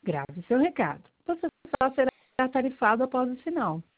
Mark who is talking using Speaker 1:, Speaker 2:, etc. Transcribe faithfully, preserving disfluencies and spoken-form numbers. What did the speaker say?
Speaker 1: Grave seu recado. Você só será tarifado após o sinal.